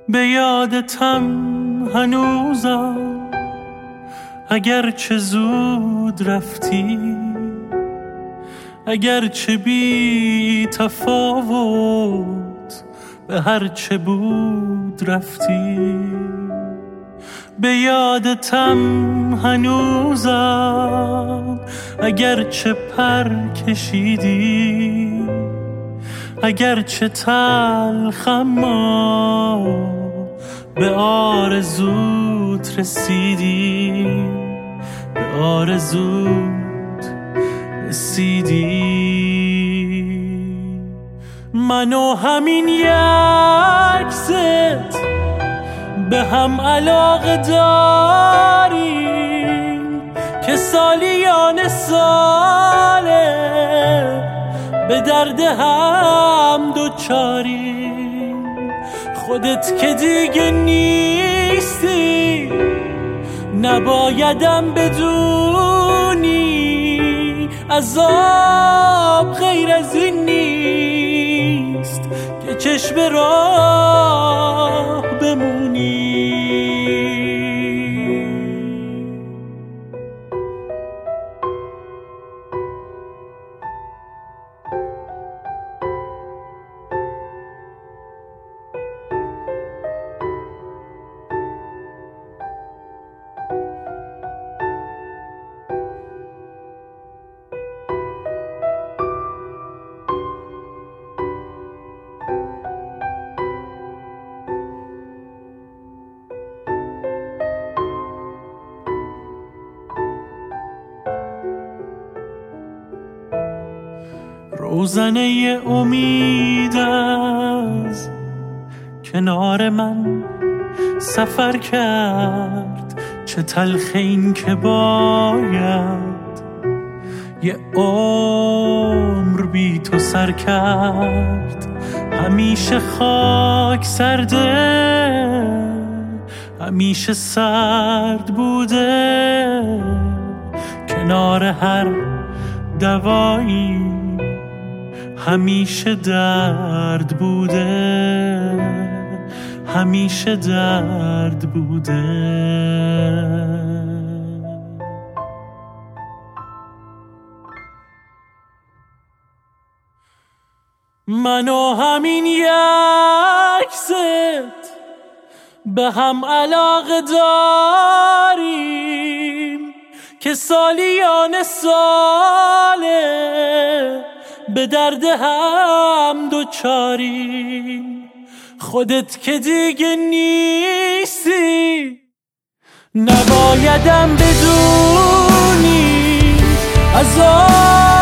به یادتم هنوزم اگرچه زود رفتی، اگرچه بی تفاوت به هرچه بود رفتی. به یادتم هنوزم اگرچه پر کشیدی، اگرچه تلخ اما به آرزوت رسیدی، به آرزوت رسیدی. من و همین یک ست به هم علاقه داریم که سالیان ساله به درد هم دوچاریم. خودت که دیگه نیستی نبایدم بدونی، عذاب غیر از این نیست که چشم راه بمونی. روزنه امید از کنار من سفر کرد، چه تلخ این که باید یه عمر بی تو سر کرد. همیشه خاک سرده، همیشه سرد بوده، کنار هر دوایی همیشه درد بوده، همیشه درد بوده. من و همین یک ست به هم علاقه داریم که سالیان ساله به درد هم دوچاریم. خودت که دیگه نیستی نبایدم بدونی، عذاب